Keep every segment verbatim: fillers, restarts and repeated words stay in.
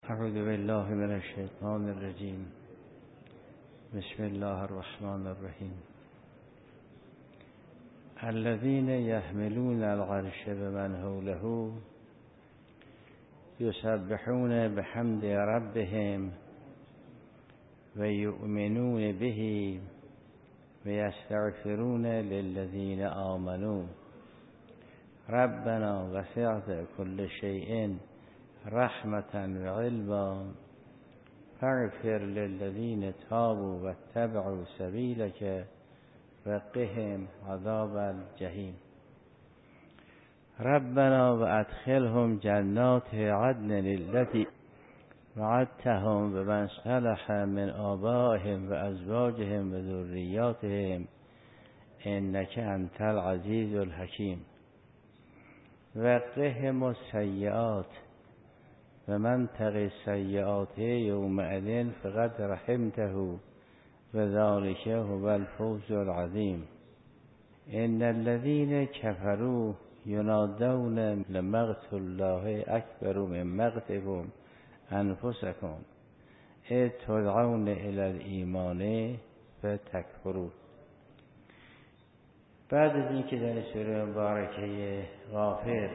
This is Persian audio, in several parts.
اعوذ بالله من الشیطان الرجیم. بسم الله الرحمن الرحیم. الذين يحملون العرش بمن حوله يسبحون بحمد ربهم ويؤمنون به ويستغفرون للذين آمنوا ربنا وسعت كل شيء رحمة وعلما فاغفر للذين تابوا واتبعوا سبيلك وقهم عذاب الجحيم. ربنا وادخلهم جنات عدن التي وعدتهم ومن صلح من آبائهم وأزواجهم وذرياتهم إنك أنت العزيز الحكيم. وقهم السيئات ومن تق السيئات يومئذ فقد رحمته وذلك هو الفوز العظيم. إن الذين كفروا ينادون لمقت الله أكبر من مقتكم أنفسكم إذ تدعون إلى الإيمان فتكفرون. بعد از اینکه در سوره مبارکه غافر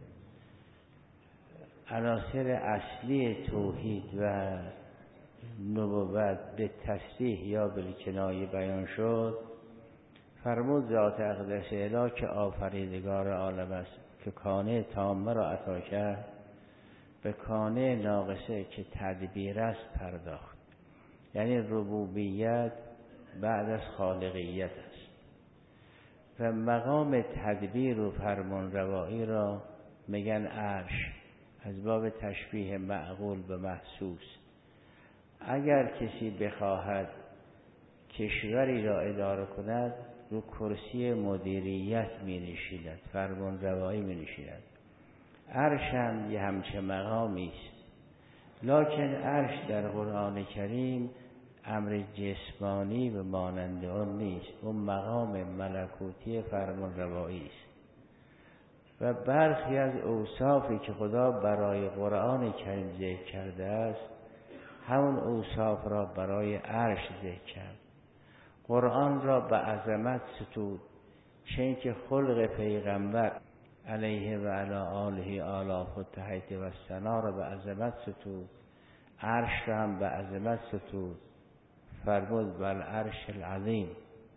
عناصر اصلی توحید و نبوت به تصریح یا بالکنایه بیان شد، فرمود ذات اقدس الهی که آفریدگار عالم است که کانه تامه را عطا کرد، به کانه ناقصه که تدبیر است پرداخت. یعنی ربوبیت بعد از خالقیت است و مقام تدبیر و فرمان روایی را میگن عرش، از باب تشبیه معقول به محسوس. اگر کسی بخواهد کشوری را اداره کند، رو کرسی مدیریت می نشیند، فرمان روایی می نشیند. عرش هم یه همچه مقامی است، لکن عرش در قرآن کریم امر جسمانی و مانند آن نیست، اون مقام ملکوتی فرمان روایی است. و برخی از اوصافی که خدا برای قرآن کریم ذکر کرده است، همون اوصاف را برای عرش ذکر کرد. قرآن را به عظمت ستود، چه اینکه خلق پیغمبر علیه و علی آله آلاف و تحیط و ثنا را به عظمت ستود، عرش را هم به عظمت ستود. فرمود بالعرش العظیم.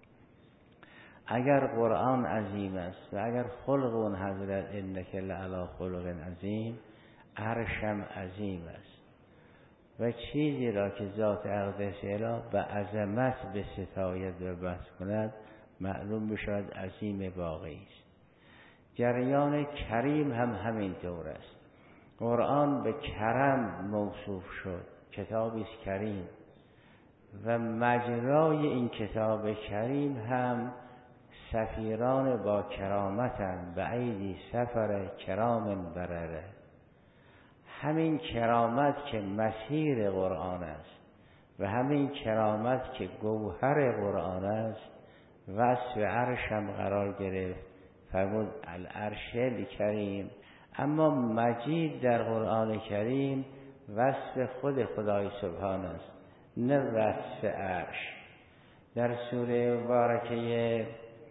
اگر قرآن عظیم است و اگر خلق اون حضرت انک لعلی خلق عظیم، عرش هم عظیم است. و چیزی را که ذات اقدس الهی به عظمت به ستاید و بس کند، معلوم بشود عظیم واقعی است. جریان کریم هم همین طور است. قرآن به کرم موصوف شد، کتابی است کریم، و مجرای این کتاب کریم هم سفیران با کرامتن، به ایدی سفر کرام برره. همین کرامت که مسیر قرآن است و همین کرامت که گوهر قرآن است، وصف عرش هم قرار گرفت. فرمود العرش الکریم. اما مجید در قرآن کریم وصف خود خدای سبحان است، نه وصف عرش. در سوره مبارکه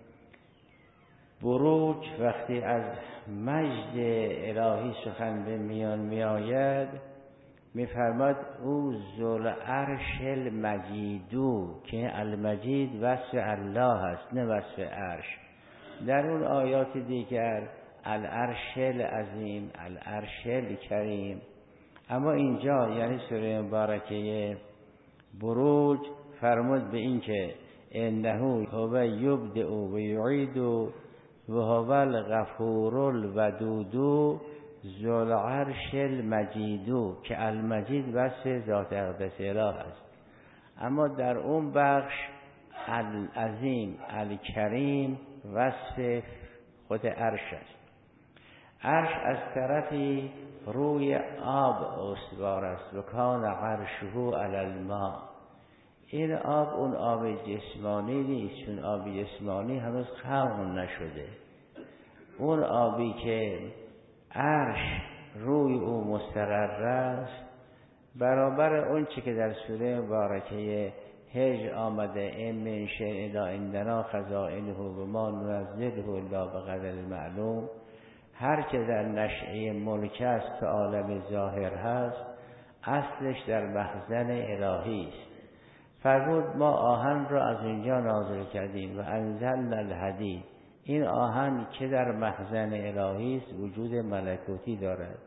بروج وقتی از مجد الهی سخن به میان می آید، می فرماد او ذل عرش المجیدو، که المجید وصف الله است نه وصف عرش. در اون آیات دیگر العرش العظیم، العرش الکریم. اما اینجا یعنی سوره مبارکه بروج فرمود به این که انه هو یبدئ و یعید و هو الغفور الودود ذو العرش المجید، که المجید وصف ذات اقدس الهی است. اما در اون بخش العظیم الکریم وصف خود عرش است. عرش از طرفی روی آب استوار است و کان عرشه علی الماء. این آب اون آب جسمانی نیست، چون آب جسمانی هنوز خلق نشده. اون آبی که عرش روی او مستقر است برابر اون چی که در سوره مبارکه هجر آمده ان من شیء الا عندنا خزائنه و ما ننزله الا بقدر معلوم، هر که در نشأه ملک است که عالم ظاهر هست اصلش در مخزن الهی است. فرمود ما آهن را از اینجا نازل کردیم و انزلنا الحدید، این آهن که در مخزن الهی است وجود ملکوتی دارد.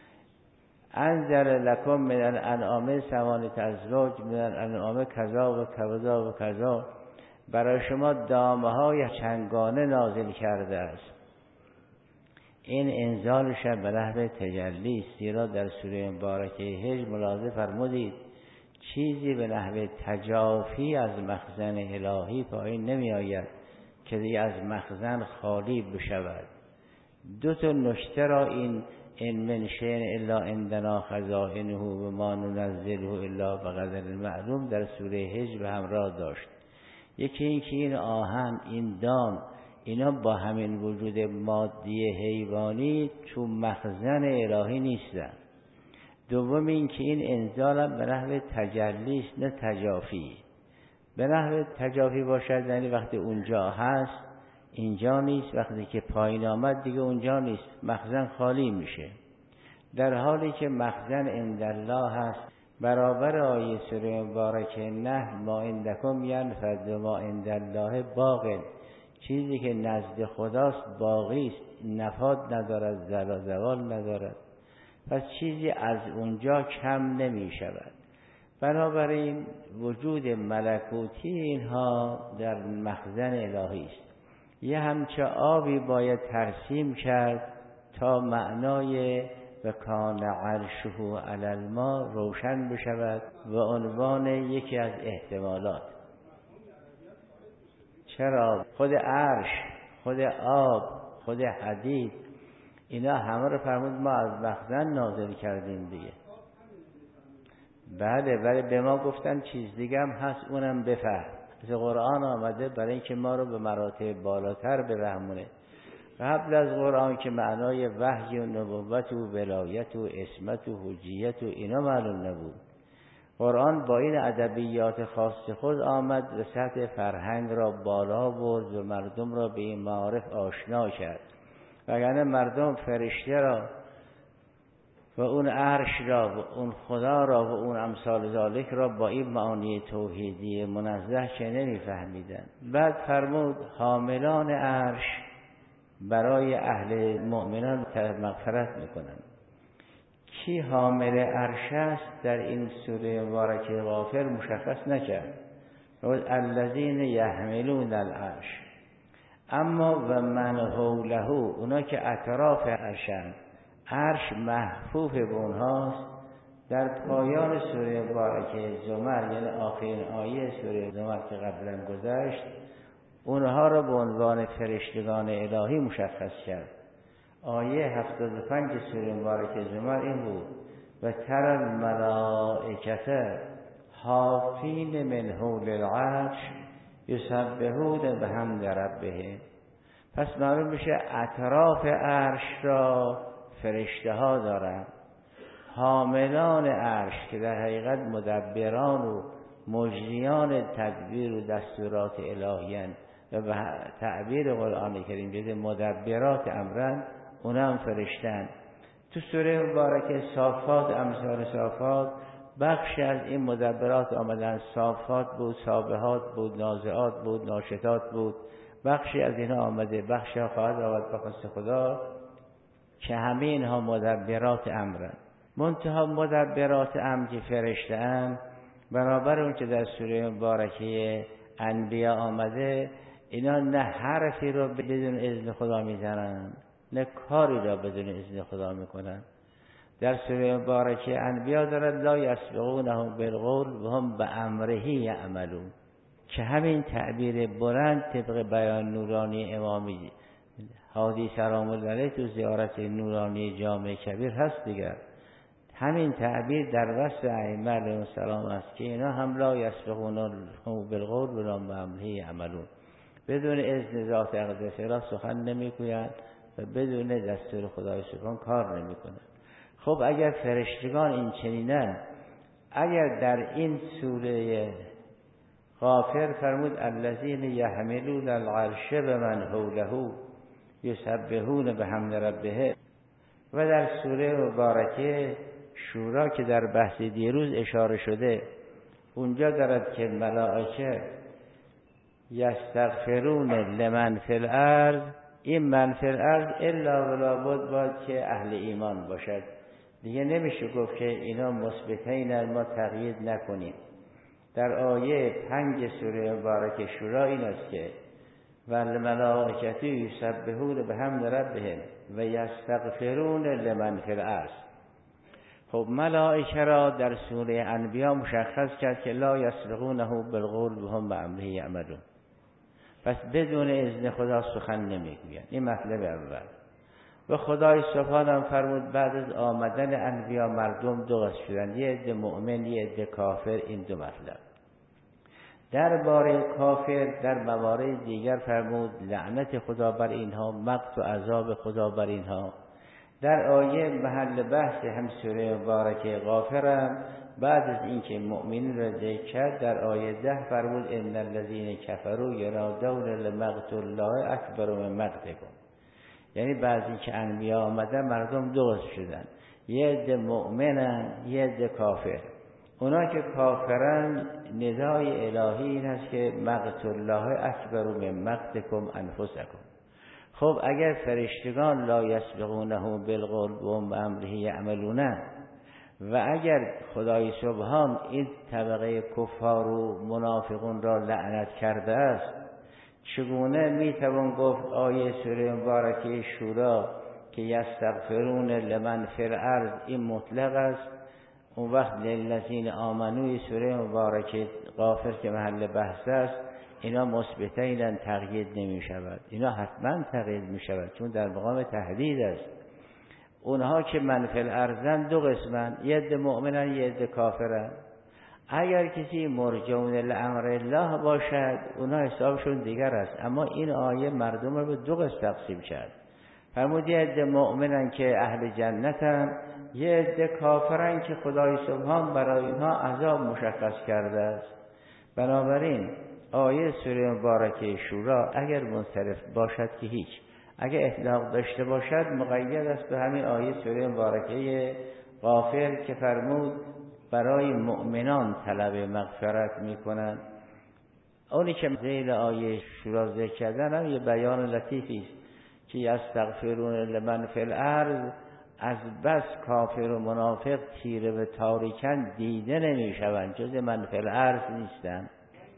انزل لکم من الانعام ثمانیة ازواج من الانعام کذا و کذا و کذا، برای شما دامه های چندگانه نازل کرده است. این انزالش به نحو تجلی است، زیرا در سوره مبارکه هجر ملاحظه فرمودید چیزی به نحو تجافی از مخزن الهی پایین نمی آید که دیگه از مخزن خالی بشود. دو تا نکته را این ان من شیء الا عندنا خزائنه و ما ننزله الا بقدر معلوم در سوره هجر به همراه داشت. یکی این که این آهن، این دام، اینا با همین وجود مادی حیوانی تو مخزن الهی نیستن. دوم این که این انزال به نحو تجلی است نه تجافی. به نحو تجافی باشد یعنی وقتی اونجا هست اینجا نیست، وقتی که پایین آمد دیگه اونجا نیست، مخزن خالی میشه. در حالی که مخزن عند الله هست، برابر آیه سوره مبارکه نه ما عندکم ینفد و ما عند الله باق، چیزی که نزد خداست باقی است، نفاد ندارد، زوال زوال ندارد، پس چیزی از اونجا کم نمی شود. بنابراین وجود ملکوتی اینها در مخزن الهی است. یه همچه آبی باید ترسیم کرد تا معنای و کان عرشه علی الماء روشن بشود و عنوان یکی از احتمالات. چرا؟ خود عرش، خود آب، خود حدید، اینا همه رو فرمود ما از مخزن نازل کردیم دیگه. بله ولی به ما گفتن چیز دیگه هم هست، اونم بفهم. از قرآن آمده برای اینکه ما رو به مراتب بالاتر برهمونه. قبل از قرآن که معنای وحی و نبوت و ولایت و عصمت و حجیت و اینا معلوم نبود. قرآن با این ادبیات خاص خود آمد و سطح فرهنگ را بالا برد و مردم را به این معارف آشنا کرد. وگرنه مردم فرشته را و اون عرش را و اون خدا را و اون امثال ذالک را با این معانی توحیدی منزه که نمی‌فهمیدن. بعد فرمود حاملان عرش برای اهل مؤمنان مغفرت میکنند. کی حامل عرش است در این سوره مبارکه غافر مشخص نکرد. الذین یحملون العرش، اما و من حوله، اونا که اطراف عرشند، عرش محفوف به اونهاست. در پایان سوره مبارکه زمر یعنی آخرین آیه سوره زمر که قبلا گذشت، اونها را به عنوان فرشتگان الهی مشخص کرد. آیه هفتاد و پنج سوره مبارکه زمر این بود و تر الملائکه حافین من حول العرش یسبحون بحمد ربهم. پس معلوم میشه اطراف عرش را فرشته ها دارن. حاملان عرش که در حقیقت مدبران و مجریان تدبیر و دستورات الهیان و به تعبیر قرآن کریم جده مدبرات امرن، اونا هم فرشتن. تو سوره مبارکه صافات، امثال صافات، بخشی از این مدبرات آمدن. صافات بود، سابحات بود، نازعات بود، ناشطات بود، بخشی از اینها آمده. بخشی ها خواهد آمد به خواست خدا که همه اینها مدبرات امرن. منتها مدبرات امر که فرشته ام، برابر اون که در سوره مبارکه انبیا آمده، اینا نه حرفی رو بدون اذن خدا میزنن نه کاری را بدون اذن خدا میکنن. در سوره مبارکه انبیا دارد لا یسبقونهم بالقول و هم بامره یعملون، که همین تعبیر بلند طبق بیان نورانی امامی هادی سلام الله علیه تو زیارت نورانی جامع کبیر هست دیگر. همین تعبیر در وصف ائمه علیهم السلام است که اینا هم لا یسبقونهم بالقول و هم بامره یعملون، بدون اذن ذات اقدس را سخن نمیگویند و بدون دستور خدای سبحان کار نمیکنند. خب اگر فرشتگان این چنینن، اگر در این سوره غافر فرمود الذین یحملون العرش بمن حوله یسبحون بحمد ربهم، و در سوره مبارکه شورا که در بحث دیروز اشاره شده اونجا دارد که ملائکه یستغفرون لمن فی الارض، این من فی الارض الا ولا بد باید که اهل ایمان باشد، دیگه نمیشه گفت که اینا مثبتین ما تقیید نکنیم. در آیه پنج سوره مبارکه شورا این است که والملائکه یسبحون بحمد ربهم و یستغفرون لمن فی الارض. خب ملائکه را در سوره انبیاء مشخص کرد که لا یسبقونه بالقول وهم بامره یعملون، پس بدون اذن خدا سخن نمیگویند. این مطلب اول. و خدای سبحانه هم فرمود بعد از آمدن انبیاء مردم دو قسم شدند، یه عده مؤمن یه عده کافر. این دو مطلب. درباره کافر در موارد دیگر فرمود لعنت خدا بر اینها، مقت و عذاب خدا بر اینها. در آیه محل بحث هم سوره مبارکه غافر هم بعد از اینکه مؤمنین را ذکر کرد در آیه ده فرمود ان الذین کفروا ینادون لمقت الله اکبر من مقتکم. یعنی بعد از اینکه انبیا آمدن مردم دو قسم شدن، یه عده مؤمنن یه عده کافر. اونا که کافرن ندای الهی این هست که مقت الله اکبر من مقتکم انفسکم. خب اگر فرشتگان لا یسبقونه بالقول و هم بامره یعملون، و اگر خدای سبحان این طبقه کفار و منافقون را لعنت کرده است، چگونه میتوان گفت آیه سوره مبارکه شورا که یستغفرون لمن فی الارض این مطلق است، اون وقت للذین آمنوی سوره مبارکه غافر که محل بحث است اینا مثبتین تقیید نمی شود، اینا حتما تقیید می شود چون در مقام تهدید است. اونها که من فی الارضن دو قسمن، یه عده مؤمنن یه عده کافرن. اگر کسی مرجون لامر الله باشد اونها حسابشون دیگر است، اما این آیه مردم رو به دو قسم تقسیم کرد. فرمود یه عده مؤمنن که اهل جنتن، یه عده کافرن که خدای سبحان برای اینها عذاب مشخص کرده است. بنابراین آیه سوره مبارکه شورا اگر منصرف باشد که هیچ، اگر اطلاق داشته باشد مقید است به همین آیه سوره مبارکه غافر که فرمود برای مؤمنان طلب مغفرت میکنند. اونی که ذیل آیه شورا ذکر کردن هم یه بیان لطیفی است که یستغفرون لمن فی الارض، از بس کافر و منافق تیره و تاریکن دیده نمیشوند، جز من فی الارض نیستند.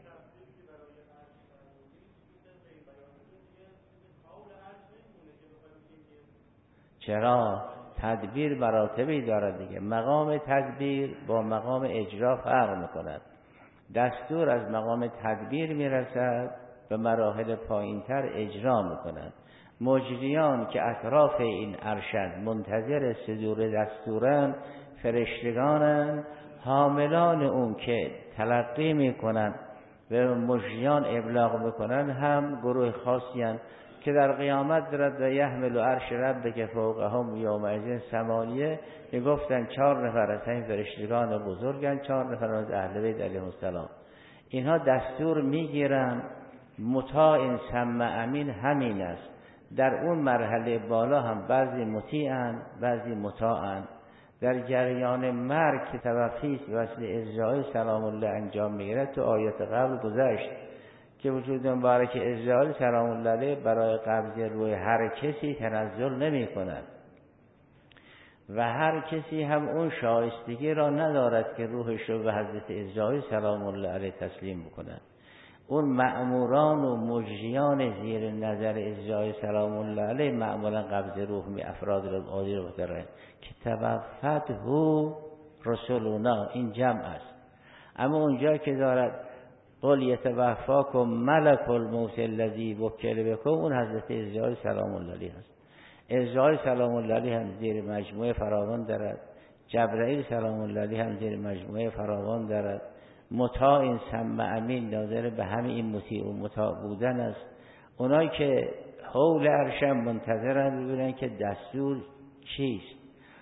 چرا؟ تدبیر مراتبی دارد دیگه. مقام تدبیر با مقام اجرا فرق میکند. دستور از مقام تدبیر میرسد به مراحل پایینتر اجرا میکند. مجریان که اطراف این ارشد منتظر صدور دستورن فرشتگانن، حاملان اون که تلقی میکنن و مجریان ابلاغ میکنن هم گروه خاصی هستند که در قیامت درد و یحمل و عرش ربک فوقهم یومئذ ثمانیه میگفتن چهار نفر از این فرشتگان بزرگن، چهار نفر از اهل بیت علیهم السلام. اینها دستور میگیرن، مطاع سمع امین همین است. در اون مرحله بالا هم بعضی مطیعن بعضی مطاعن. در جریان مرگ که توفیست وصل اجرای سلام الله انجام میگیرد تو آیات قبل گذشت که وجود مبارک اجرای سلام الله علیه برای قبض روی هر کسی تنزل نمی کند و هر کسی هم اون شایستگی را ندارد که روحش رو به حضرت اجرای سلام الله علیه تسلیم بکند. اون مأموران و مجریان زیر نظر اجرای سلام الله علیه معمولا قبض روح می افراد رو عادی رو بتره که توفته رسولنا، این جمع است. اما اونجا که دارد قل یتوفاکم ملک الموت الذی وکل بکم، اون حضرت اجرای سلام الله علیه است. اجرای سلام الله علیه هم زیر مجموعه فراوان دارد، جبرائیل سلام الله علیه هم زیر مجموعه فراوان دارد. مطاع سمع امین ناظر به همین این مطیع و مطاع بودن است. اونایی که حول عرش منتظرن ببینن که دستور چیست.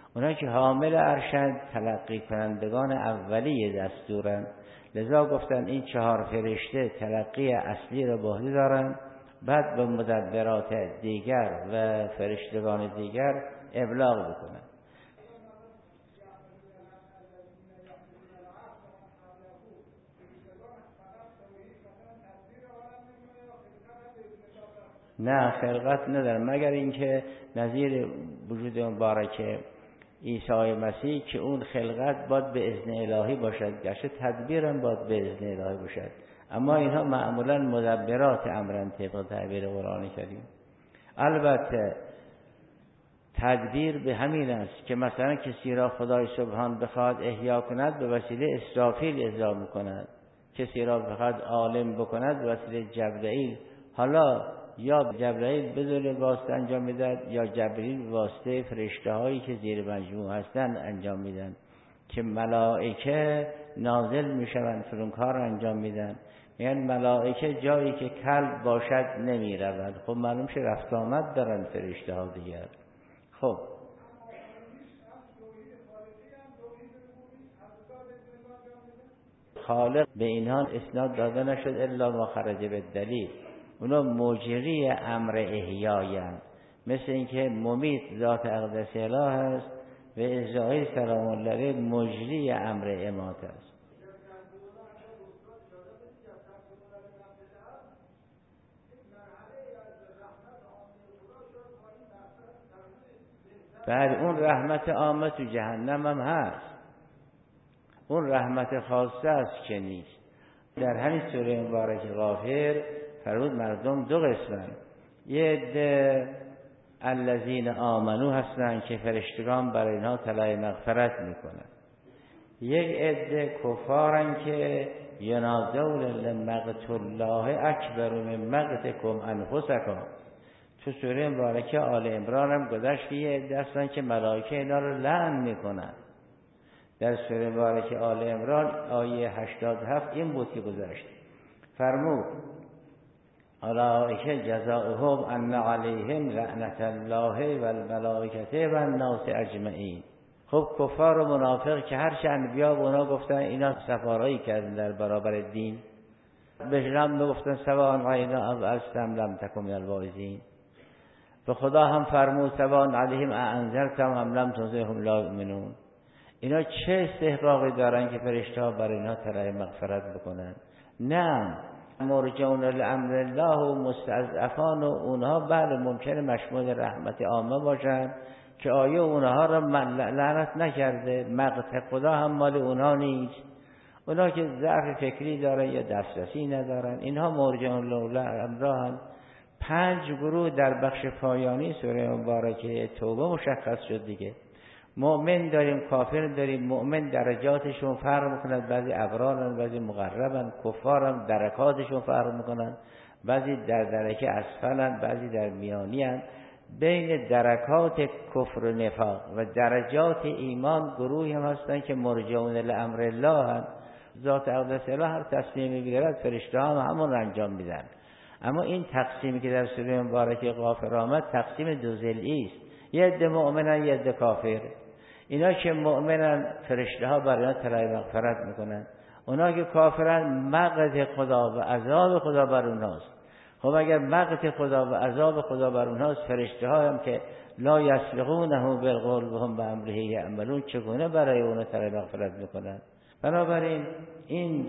اونا که حامل عرشند تلقی کنندگان اولی دستورن، لذا گفتن این چهار فرشته تلقی اصلی را به عهده دارن، بعد به مدبرات دیگر و فرشتگان دیگر ابلاغ بکنن. نه خلقت ندارن، مگر اینکه نظیر وجود مبارک عیسی مسیح که اون خلقت باید به اذن الهی باشد، گرچه تدبیرم باید به اذن الهی باشد، اما اینها معمولا مدبرات امرن طبق تعبیر قرآن کریم. البته تدبیر به همین است که مثلا کسی را خدای سبحان بخواد احیا کند به وسیله اسرافیل احیا میکند، کسی را بخواد عالم بکند به وسیله جبرئیل. حالا یا جبرئیل بدون واسطه انجام میدهد یا جبرئیل واسطه فرشته هایی که زیر مجموع هستند انجام میدن که ملائکه نازل میشوند فرون کار انجام میدن. یعنی ملائکه جایی که کلب باشد نمی روند. خب معلوم شه رفت آمد دارن فرشته ها دیگر. خب خالق به اینها اسناد داده نشد الا ما خرج به دلیل. اونا مجری امر احیایند، مثل اینکه ممیت ذات اقدس اله است و عزراییل سلام الله علیه مجری امر اماته است. بعد اون رحمت عامه تو جهنم هم هست، اون رحمت خاصه است که نیست. در همین سوره مبارک غافر فرمود مردم دو قسمن، یه عده الذین آمنو هستن که فرشتگان برای اینها طلب مغفرت میکنن، یک عده کفارن که ینادون لمقت الله اکبر من مقتکم انفسکم. تو سوره مبارکه آل عمران هم گذشت که یه عده هستن که ملائکه اینا رو لعن میکنن. در سوره مبارکه آل عمران آیه هشتاد و هفت این بود که گذشت، فرمود اولئک جزاؤهم ان علیهم لعنت الله و الملائکه و الناس اجمعین. خب کفار و منافق که هر چه انبیا به اونا گفتن اینا سفارایی کردن در برابر دین، بهشون میگفتن سواء علینا اذعبتم لم تکن من الواعظین. به خدا هم فرمود سواء علیهم اانذرتم ام لم تنذرهم لا یؤمنون. اینا چه استحقاقی دارن که فرشته‌ها برای اینا طلب مغفرت بکنن؟ نه، مرجون الامر الله و مستضعفان و اونها بله ممکنه مشمول رحمت عامه باشن که آیه اونها را لعنت نکرده، مقت خدا هم مال اونها نیست. اونها که ضعف فکری دارن یا دسترسی ندارن اینها مرجون الامر هم. پنج گروه در بخش پایانی سوره مبارکه توبه مشخص شد دیگه. مؤمن داریم، کافر داریم. مؤمن درجاتشون فرق میکنند، بعضی ابرارن بعضی مقربن. کفارم درکاتشون فرق میکنند، بعضی در درکه اسفلن بعضی در میانیان. بین درکات کفر و نفاق و درجات ایمان گروهی هم هستن که مرجعون لامر الله هم. ذات اقدس اله هر تصمیمی بگیرد فرشته ها هم همون انجام میدن. اما این تقسیمی که در سوره مبارکه غافر آمد تقسیم دو ضلعی است، یه عده مؤمنن یه عده کافر. اینا که مؤمنن فرشته ها برای اینا طلب مغفرت میکنن، اونا که کافرن مقت خدا و عذاب خدا بر اونهاست. خب اگر مقت خدا و عذاب خدا بر اونهاست، فرشته ها هم که لا یسبقونه بالقول و هم بامره یعملون چگونه برای اونا طلب مغفرت میکنن؟ بنابراین این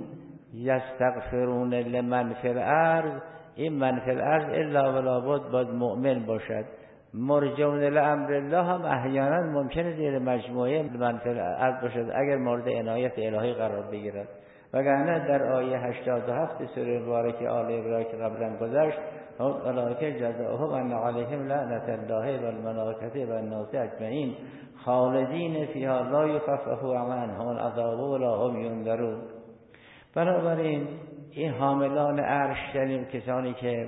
یستغفرون لمن فی الارض، این من فی الارض الا ولا بد باید مؤمن باشد. مرجعون لامر الله هم احیانا ممکنه زیر مجموعه من فی الارض باشد اگر مورد عنایت الهی قرار بگیرد. وگرنه در آیه هشتاد و هفت سوره مبارکه آل عمران که قبلا گذشت، اولئک جزاؤهم ان علیهم لعنت الله و الملائکه و الناس اجمعین خالدین فیها لا یخفف عنهم العذاب ولا هم ینذرون. بنابراین این حاملان عرش یعنی کسانی که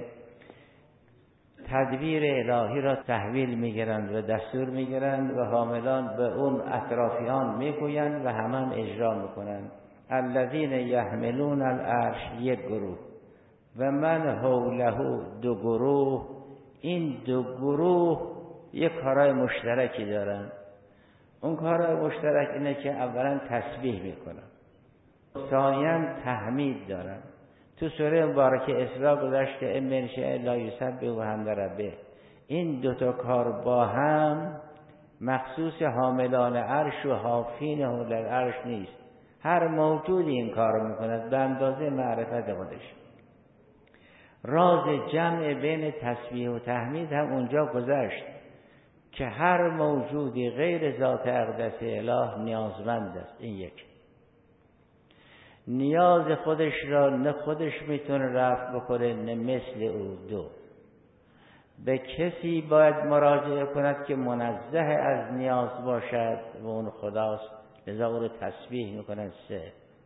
تدبیر الهی را تحویل میگیرند و دستور میگیرند و حاملان به اون اطرافیان میگویند و همان اجرا میکنند. الذین یحملون العرش یک گروه و من حوله دو گروه. این دو گروه یک کارای مشترکی دارند. اون کار مشترک اینه که اولا تسبیح میکنن، ثانیاً تحمید دارن. تو سوره مبارکه اسراء گذشته ان من شیء الا یسبح بحمد ربه. این دوتا کار با هم مخصوص حاملان عرش و حافین حول العرش نیست. هر موجودی این کار میکند به اندازه معرفت خودش. راز جمع بین تسبیح و تحمید هم اونجا گذشت که هر موجودی غیر ذات اقدس اله نیازمند است. این یک نیاز خودش را نه خودش میتونه رفع بکنه نه مثل او. دو به کسی باید مراجعه کند که منزه از نیاز باشد و اون خداست، لذا او رو تسبیح میکنند. سه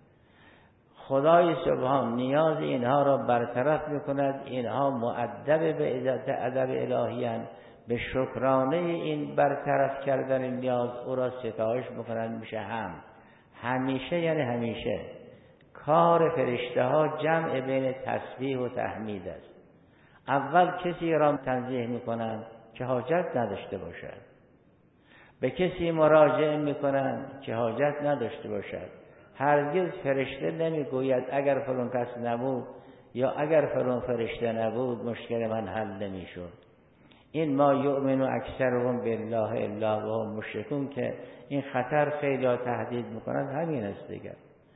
خدای سبحان نیاز اینها را برطرف میکند، اینها مؤدب به ادب الهی، به شکرانه این برطرف کردن نیاز او را ستایش میکنند. میشه هم همیشه، یعنی همیشه کار فرشته ها جمع بین تسبیح و تحمید است. اول کسی را تنزیه میکنند که حاجت نداشته باشد، به کسی مراجعه میکنند که حاجت نداشته باشد. هرگز فرشته نمیگوید اگر فلان کس نبود یا اگر فلان فرشته نبود مشکل من حل نمیشد. این ما یؤمن اکثرهم بالله الا وهم مشرکون که این خطر خیلی تهدید میکنند همین است دیگر.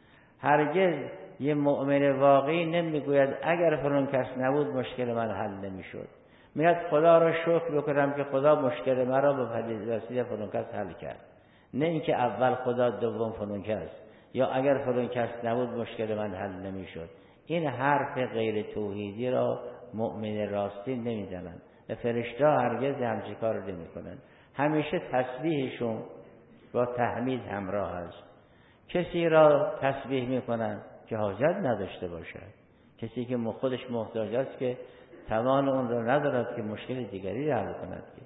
هرگز یه مؤمن واقعی نمیگوید اگر فلان کس نبود مشکل من حل نمیشد. میاد خدا را شکر بکنم که خدا مشکل مرا به وسیله فلان کس حل کرد، نه اینکه اول خدا دوم فلان کس، یا اگر فلان کس نبود مشکل من حل نمیشد. این حرف غیر توحیدی را مؤمن راستی نمیزنند. فرشته هرگز همچین کار نمیکنند. همیشه تسبیحشون با تحمید همراه است. کسی را تسبیح میکنند که حاجت نداشته باشد، کسی که خودش محتاج است که توان اون را ندارد که مشکل دیگری را حل کند. که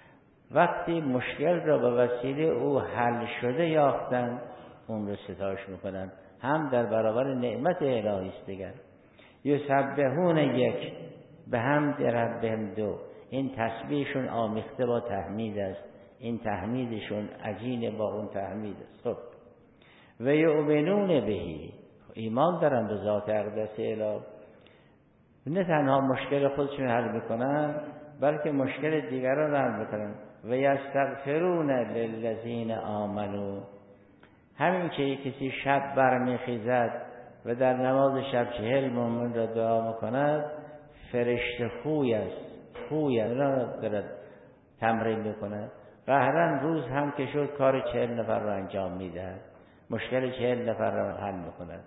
وقتی مشکل را به وسیله او حل شده یافتند اون را ستایش میکنند، هم در برابر نعمت الهی است. دیگر یسبحون یک به حمد ربهم دو. این تسبیحشون آمیخته با تحمید است، این تحمیدشون عجین با اون تحمید است. خب و یؤمنون بهی، ایمان دارن به ذات اقدس اله. نه تنها مشکل خودشون حل میکنن بلکه مشکل دیگران حل میکنن. و یستغفرون للذین آمنوا، همین که کسی شب برمیخیزد و در نماز شب چهل مومن را دعا میکند، فرشته خوی است، خوی را دارد تمرین میکند. قهرن روز هم که شد کار چهل نفر را انجام میدهد، مشکل چهل نفر را حل میکند.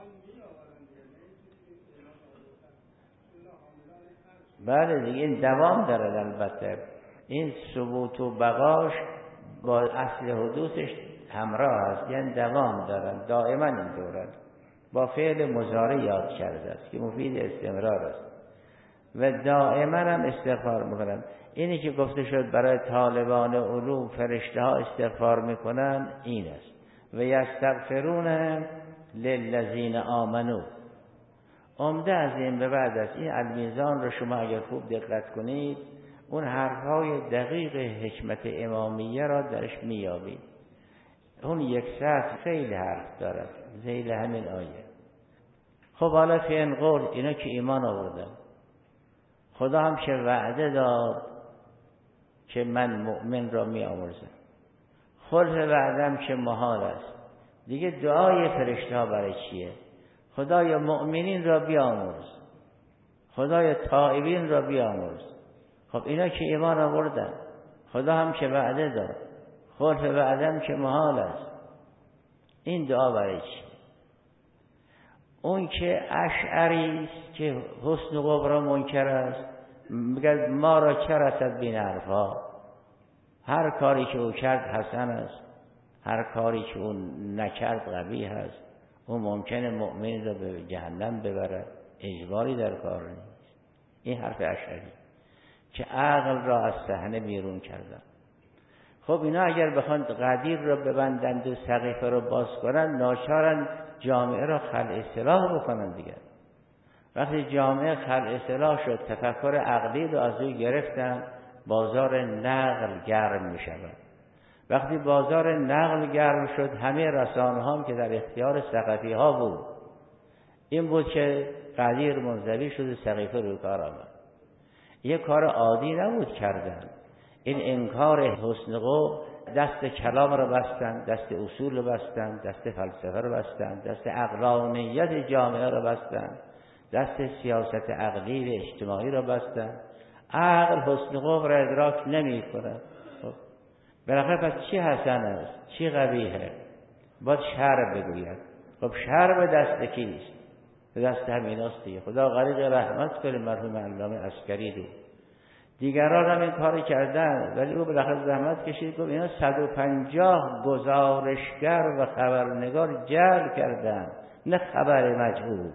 بله دیگه این دوام دارد. البته این ثبوت و بقاش با اصل حدوثش همراه است، یعنی دوام دارد، دائما این دورد. با فعل مضارع یاد کرده است که مفید استمرار است و دائما هم استغفار میکنند. اینی که گفته شد برای طالبان علوم فرشته ها استغفار میکنند این است. و یستغفرون للذین آمنوا. عمده از این به بعد است. این المیزان رو شما اگر خوب دقت کنید اون حرفهای دقیق حکمت امامیه را درش میابید. اون یک سطر خیلی حرف دارد ذیل همین آیه. خب حالا فی این قول، اینا که ایمان آوردن، خدا هم که وعده داد که من مؤمن را می آمرزم، خلف وعدم که محال است. دیگه دعای فرشته ها برای چیه؟ خدای مؤمنین را بیامرز، خدای تائبین را بیامرز. خب اینا که ایمان آوردن، خدا هم که وعده داد، خلف وعدم که محال است، این دعا برای چی؟ اون که اشعری است که حسن و قبرا منکر است میگه ما را چه رسد بین حرفا، هر کاری که او کرد حسن است، هر کاری که او نکرد قبیح است. او ممکنه مؤمن را به جهنم ببرد، اجباری در کار نیست. این حرف اشعری که عقل را از صحنه بیرون کردن. خب اینا اگر بخوان قدیر را ببندند و سقیفه را باز کنند ناچارن جامعه را خلع اصلاح بکنن دیگر. وقتی جامعه خلع اصلاح شد، تفکر عقلی رو از او گرفتن، بازار نقل گرم می شود وقتی بازار نقل گرم شد، همه رسانه هم که در اختیار ثقفی ها بود، این بود که قدیر منزوی شد، سقیفه روی کار آمد. یه کار عادی نبود کردن. این انکار حسن قوم، دست کلام رو بستن، دست اصول رو بستن، دست فلسفه رو بستن، دست عقلانیت جامعه رو بستن، دست سیاست عقلی و اجتماعی رو بستن. عقل حسن قوم رو ادراک نمی کنه. بالاخره پس چی حسن است، چی قبیحه؟ باید شرع بگوید. خب شرع به دست کیست؟ به دست همین است دیگه. خدا غریق رحمت کنه مرحوم علامه عسکری رو. دیگران هم این کاری کردن، ولی او بالاخره زحمت کشید. گفت اینا صد و پنجاه گزارشگر و خبرنگار جلب کردن، نه خبر مجهول.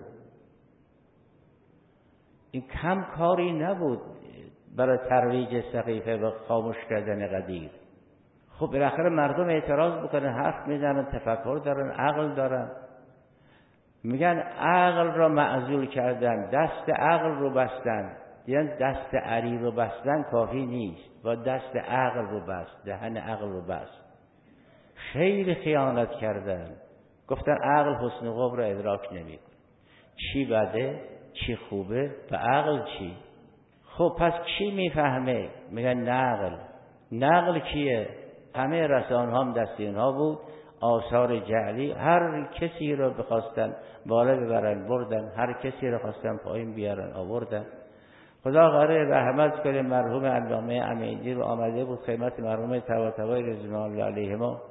این کم کاری نبود برای ترویج سقیفه و خاموش کردن قدیر. خب بالاخره مردم اعتراض بکنن، حرف میزنن، تفکر دارن، عقل دارن. میگن عقل را معزول کردن، دست عقل رو بستن. یعنی دست علی رو بستن کافی نیست، با دست عقل رو بست، دهن عقل رو بست. خیلی خیانت کردن. گفتن عقل حسن قوم رو ادراک نمیکنه. چی بده، چی خوبه، و عقل چی؟ خب پس کی میفهمه؟ میگن نقل. نقل کیه؟ همه رسانه هم دست اینها بود. آثار جعلی، هر کسی رو بخواستن بالا ببرن بردن، هر کسی رو خواستن پایین بیارن آوردن. خدا غریق رحمت کنه مرحوم علامه امینی رو آمده بود خدمت مرحوم طباطبایی رضوان الله علیهما.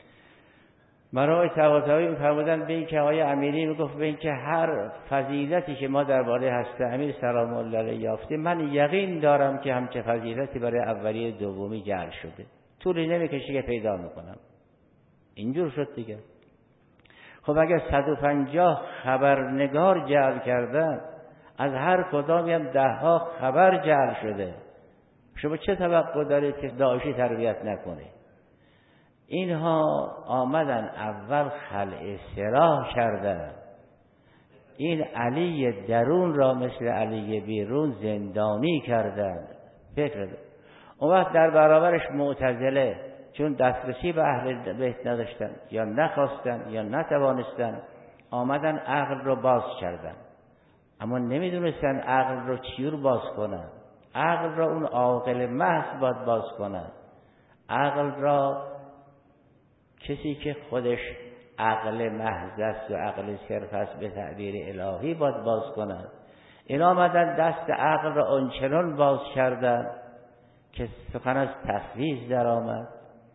مرحوم طباطبایی می‌فرمودن به این که آقای امینی میگفت به این که هر فضیلتی که ما درباره حضرت امیر سلام الله علیه یافتیم، من یقین دارم که همچه فضیلتی برای اولیه دومی جعل شده. طولی نمیکشه که پیدا میکنم. اینجور شد دیگه. خب اگر صد و پنجاه خبرنگار جعل کردن، از هر کدامی هم ده ها خبر جعل شده، شما چه توقع دارید که داعشی تربیت نکنه؟ اینها آمدن اول خلع سلاح کردن. این علی درون را مثل علی بیرون زندانی کردن. فکر اون وقت در برابرش معتزله، چون دسترسی به اهل بیت نداشتن یا نخواستن یا نتوانستن، آمدن عقل رو باز کردن. اما نمیدونستن عقل رو چی رو باز کنن. عقل را اون عاقل محض باید باز کنن. عقل را کسی که خودش عقل محض است و عقل صرف است به تعبیر الهی باید باز کنن. این آمدن دست عقل را آنچنان باز کردن که سخن از تفویض در آمد،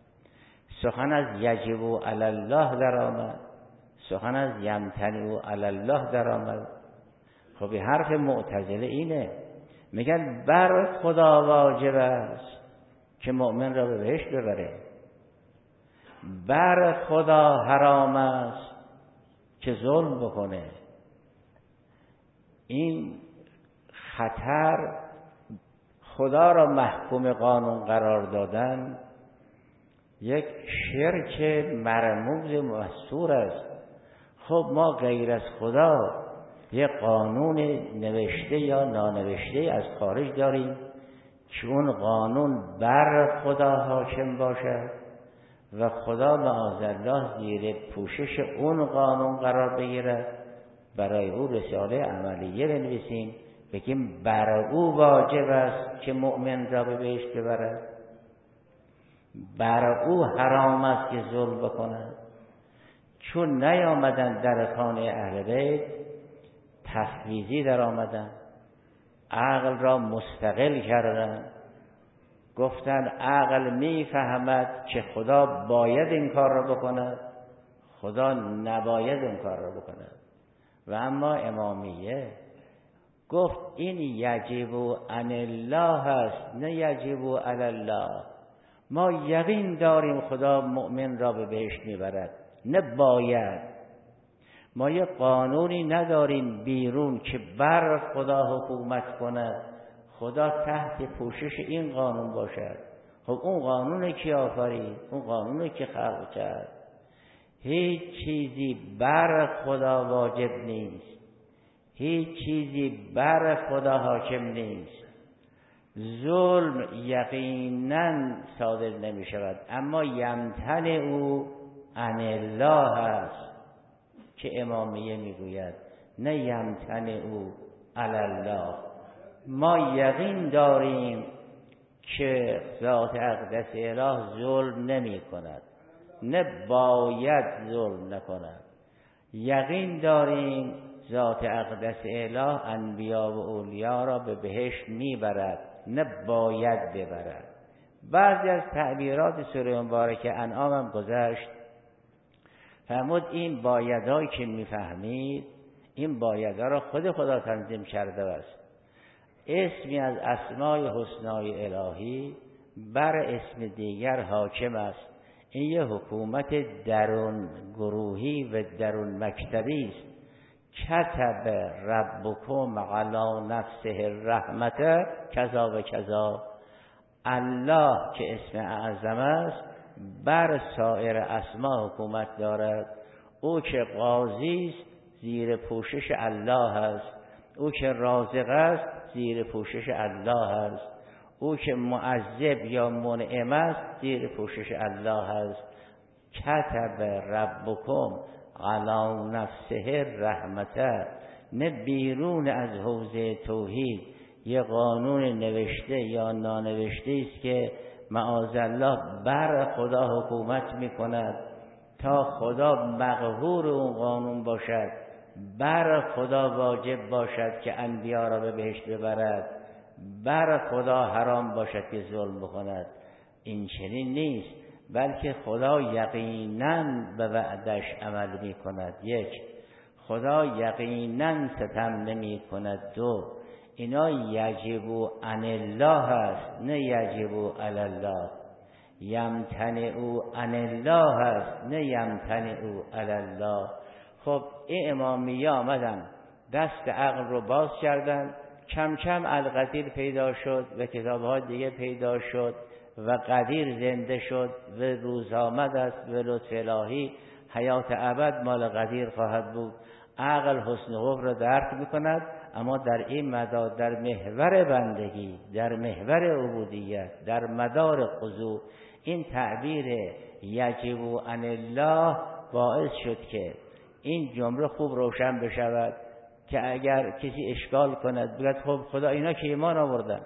سخن از یجب علی الله در آمد، سخن از یمتنع علی الله در آمد. خب حرف معتزله اینه، میگن بر خدا واجب است که مؤمن را به بهشت ببره، بر خدا حرام است که ظلم بکنه. این خطر خدا را محکوم قانون قرار دادن یک شرک مرموز مستور است. خب ما غیر از خدا یک قانون نوشته یا نانوشته از خارج داریم که اون قانون بر خدا حاکم باشد و خدا معاذالله زیر پوشش اون قانون قرار بگیرد. برای او رساله عملیه بنویسیم، بگیم بر او واجب است که مؤمن را به بهشت ببرد، بر او حرام است که ظلم بکند. چون نیامدن در خانه اهل بیت، تفویضی در آمدن، عقل را مستقل کردن، گفتن عقل میفهمد که خدا باید این کار را بکند، خدا نباید این کار را بکند. و اما امامیه گفت این یجب عن الله است، نه یجب علی الله. ما یقین داریم خدا مؤمن را به بهشت میبرد، نه باید. ما یه قانونی نداریم بیرون که بر خدا حکومت کند، خدا تحت پوشش این قانون باشد. خب اون قانون کی آفرید؟ اون قانون کی خلق کرد؟ هیچ چیزی بر خدا واجب نیست، هیچ چیزی بر خدا حاکم نیست. ظلم یقینا صادر نمی شود، اما یمتن او عن الله است که امامیه میگوید، نه یمتن او علی الله. ما یقین داریم که ذات اقدس اله ظلم نمی کند، نه باید ظلم نکند. یقین داریم ذات اقدس اله انبیا و اولیا را به بهشت میبرد، نه باید ببرد. بعضی از تعبیرات سوره مبارکه انعام هم گذشت، فرمود این بایدهایی که میفهمید، این بایدها را خود خدا تنظیم کرده است. اسمی از اسمای حسنای الهی بر اسم دیگر حاکم است. این یه حکومت درون گروهی و درون مکتبی است. کتب ربکم علی نفسه الرحمت کذا و کذا. الله که اسم اعظم است بر سایر اسما حکومت دارد. او که قاضی است زیر پوشش الله است. او که رازق است زیر پوشش الله است. او که معذب یا منعم است زیر پوشش الله است. کتب ربکم علی نفسه الرحمت، نه بیرون از حوزه توحید یه قانون نوشته یا نانوشته است که معاذالله بر خدا حکومت میکند تا خدا مقهور اون قانون باشد، بر خدا واجب باشد که انبیا را به بهشت ببرد، بر خدا حرام باشد که ظلم بکند. این چنین نیست، بلکه خدا یقینا به وعدش عمل می کند. یک، خدا یقینا ستم نمی کند. دو، اینا یجب عن الله است، نه یجب علی الله. یمتنع عن الله است، نه یمتنع علی الله. خب این امامیه آمدن دست عقل رو باز کردن، کم کم القدیر پیدا شد و کتاب‌ها دیگه پیدا شد و قدیر زنده شد و روز آمد است و لطف الهی حیات ابد مال قدیر خواهد بود. عقل حسن خوف را درک میکند، اما در این مدار در محور بندگی، در محور عبودیت، در مدار خضوع، این تعبیر یجب عن الله باعث شد که این جمله خوب روشن بشود که اگر کسی اشکال کند بگد خب خدا اینا که ایمان آوردن،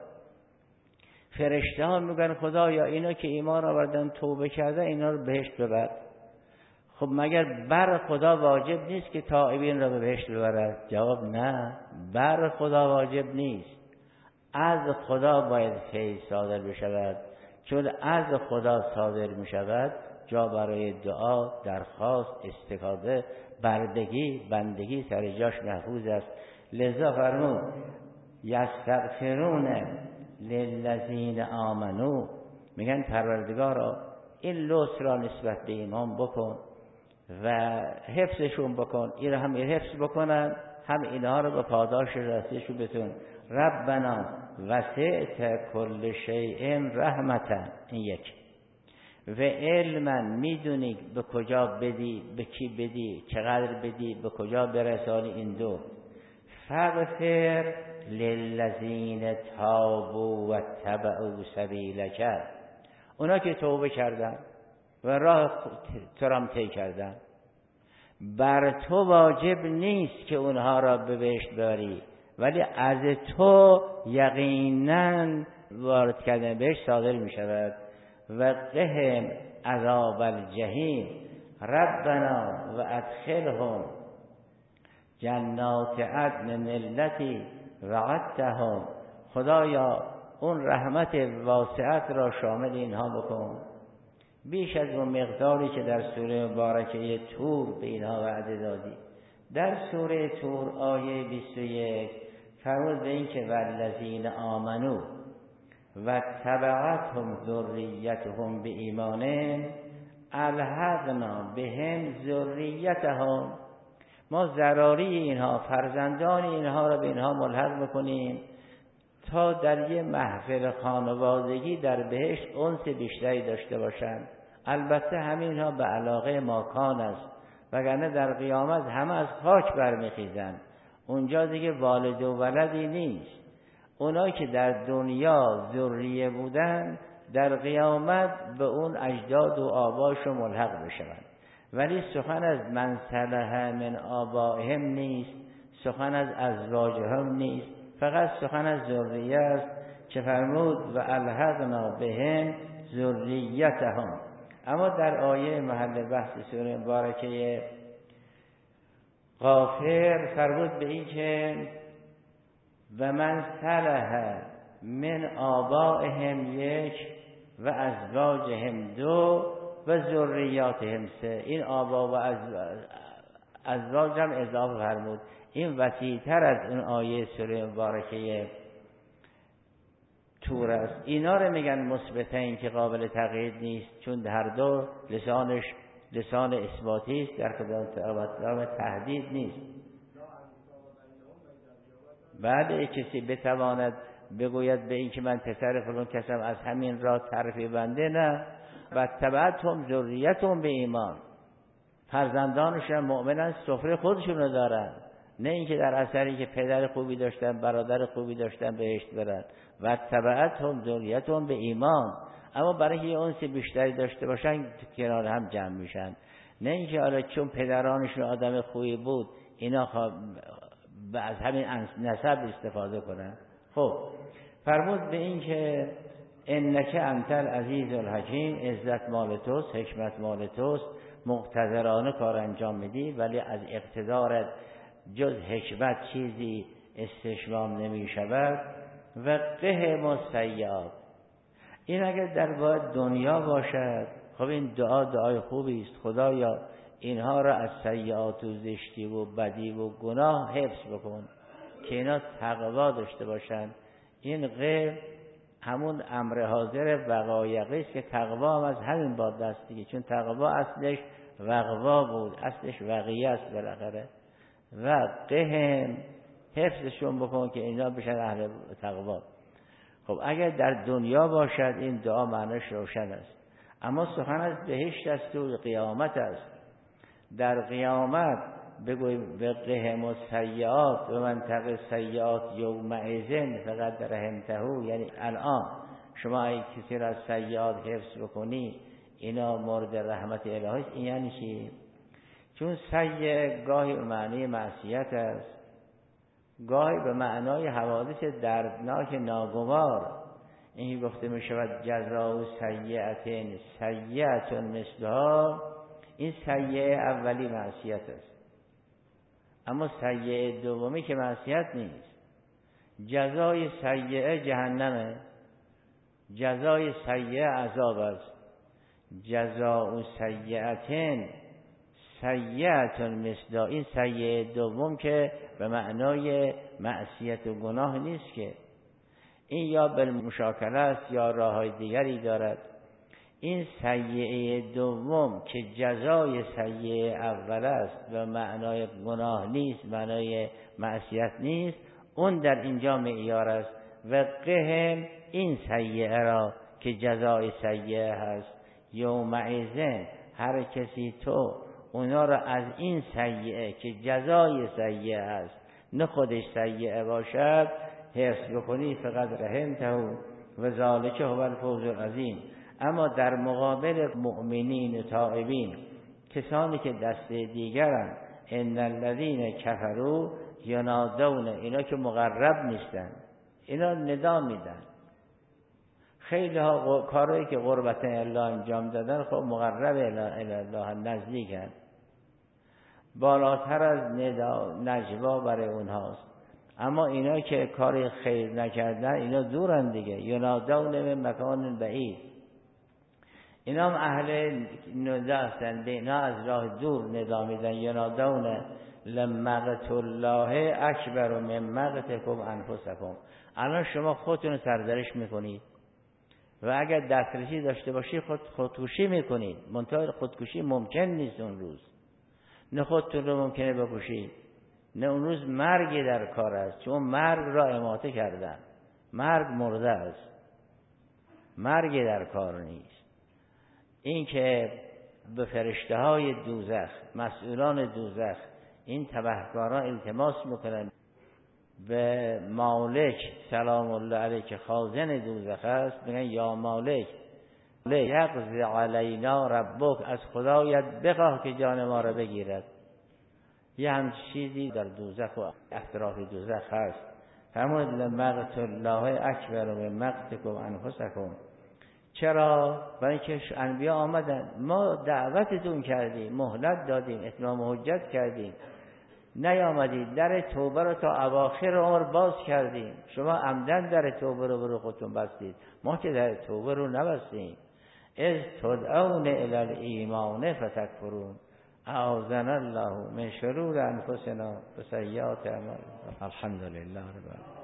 فرشته ها میگن خدا یا اینا که ایمان آوردن توبه کرده اینا رو بهشت ببر. خب مگر بر خدا واجب نیست که تائبین را به بهشت ببرد؟ جواب نه، بر خدا واجب نیست، از خدا باید فیض صادر بشود. چون از خدا صادر میشود جا برای دعا، درخواست، استفاده، بردگی، بندگی سر جاش محفوظ است. لذا فرمود یستغفرون للذین آمنو، میگن پروردگارا این لطف را نسبت به ایمان بکن و حفظشون بکن، این را هم حفظ بکنن هم اینها رو به پاداش رسیشون بتون. ربنا وسعت کل شیء رحمتا، این یک، و علما، میدونی به کجا بدی، به کی بدی، چقدر بدی، به کجا برسانی. این دو. فغفر للذین تابوا و اتبعوا سبیلک، اونا که توبه کردن و راه ترام طی کردن، بر تو واجب نیست که اونها را به بهشت ببری، ولی از تو یقینا وارد کردن بهشت صادر می شود. و قهم عذاب الجحیم ربنا و ادخلهم جنات عدن التي وعدتهم، خدایا اون رحمت واسعت را شامل اینها بکن، بیش از اون مقداری که در سوره مبارکه طور به اینها وعده دادی. در سوره طور آیه بیست و یک فرمود به این که والذین آمنو و تبعتهم ذریتهم به ایمان الحقنا بهم ذریتهم، ما ضراری اینها، فرزندان اینها را به اینها ملحق میکنیم تا در یه محفل خانوادگی در بهشت انس بیشتری داشته باشند. البته همینها به علاقه ماکان است، وگرنه در قیامت همه از خاک برمیخیزند، اونجا دیگه والد و ولدی نیست. اونایی که در دنیا ذریه بودن در قیامت به اون اجداد و آباشو ملحق بشوند. ولی سخن از من صلح من آبائهم نیست، سخن از ازواجهم نیست، فقط سخن از ذریه است که فرمود و الحقنا بهم ذریتهم. اما در آیه محل بحث سوره مبارکه غافر فرمود به این که و من صلح من آبائهم یک و ازواجهم دو و ذریاتهم سه. این آبا و ازواج هم اضافه فرمود. این وسیع‌تر از اون آیه سوره مبارکه تور است. اینا رو میگن مثبتین که قابل تغییر نیست، چون هر دو لسانش لسان اثباتی است، در خدمت تهدید نیست. بعد کسی بتواند بگوید به این که من پسر فلان کسم از همین راه طرفی بنده، نه. و تبعتهم ذریتهم به ایمان، فرزندانشون مؤمنن، سفره خودشون رو دارن، نه اینکه در اثری که پدر خوبی داشتن برادر خوبی داشتن بهشت برن. و تبعتهم ذریتهم به ایمان، اما برای که انس بیشتری داشته باشن کنار هم جمع میشن، نه اینکه حالا چون پدرانشون آدم خوبی بود اینا خواه از همین نسب استفاده کنن. خب فرمود به این که انک انت العزیز الحکیم، عزت مال توست، حکمت مال توست، مقتدرانه کار انجام میدی، ولی از اقتدارت جز حکمت چیزی استشمام نمی شود. و قهم السیئات، این اگر در باید دنیا باشد، خب این دعا دعای خوبی است، خدایا اینها را از سیئات و زشتی و بدی و گناه حفظ بکن که اینا تقوا داشته باشن. این غیر همون امر حاضر وقایقی است که تقوا هم از همین باد دست دیگه، چون تقوا اصلش وقوا بود، اصلش وقیه است بالاخره. و قهم حفظشون بکن که اینا بشن اهل تقوا. خب اگر در دنیا باشد این دعا معنیش روشن است، اما سخن از بهشت است و قیامت است. در قیامت بگوی به قهم السیئات و من تق السیئات یومئذ فقد رحمته، یعنی الان شما اگه کسی را از سیئات حفظ بکنی اینا مورد رحمت الهی است. این یعنی چی؟ چون سیئ گاهی به معنی معصیت است، گاهی به معنای حوادث دردناک ناگوار. این گفته می شود جزاء سیئة سیئة مثلها، این سیئه اولی معصیت است، اما سیئه دومی که معصیت نیست. جزای سیئه جهنمه، جزای سیئه عذاب است. جزاء سیئة سیئة مثلها، این سیئه دوم که به معنای معصیت و گناه نیست، که این یا بالمشاکله است یا راههای دیگری دارد. این سیئه دوم که جزای سیئه اول است و معنای گناه نیست، معنای معصیت نیست، اون در اینجا معیار است. و قهم این سیئه را که جزای سیئه هست، یومئذ هر کسی تو اونا را از این سیئه که جزای سیئه است نه خودش سیئه باشد حفظ بکنی، فقط رحمته و ذالک هو الفوز العظیم. اما در مقابل مؤمنین و تائبین، کسانی که دست دیگرن، ان الذین کفروا ینادون، اینا که مقرب نیستن اینا ندا میدن. خیلی ها کارهایی که قربت الله انجام دادن خب مقرب الله نزدیکن، بالاتر از ندا نجوا برای اونهاست. اما اینا که کار خیر نکردن اینا دورن دیگه، ینادون من مکان بعید، اینا هم اهل ندا هستن، به اینا از راه دور ندا میدن. ینادون لمقت الله اکبر من مقتکم انفسکم، الان شما خودتون سرزنش میکنید و اگر دسترسی داشته باشی خود خودکشی میکنید، منتها خودکشی ممکن نیست اون روز، نه خودتون رو ممکنه بکشید، نه اون روز مرگی در کار است، چون مرگ را اماته کردن، مرگ مرده است، مرگی در کار نیست. این که به فرشته های دوزخ، مسئولان دوزخ، این تبهکاران التماس میکنن به مالک سلام الله علیه که خازن دوزخ است میگن یا مالک لیقضی علینا ربک، از خدایت بخواه که جان ما را بگیرد. یه هم چیزی در دوزخ و اطراف دوزخ هست. فرمود لمقت الله اکبر و مقتکم انفسکم. چرا؟ برای اینکه انبیا آمدن، ما دعوتتون کردیم، مهلت دادیم، اتمام حجت کردیم، نیامدید، در توبه رو تا اواخر عمر باز کردیم، شما عمدن در توبه رو برو خودتون بستید، ما که در توبه رو نبستیم. از تدعون الی الایمان فتکفرون، اعاذنا الله من شرور انفسنا و سیئات اعمالنا. الحمدلله رب العالمین.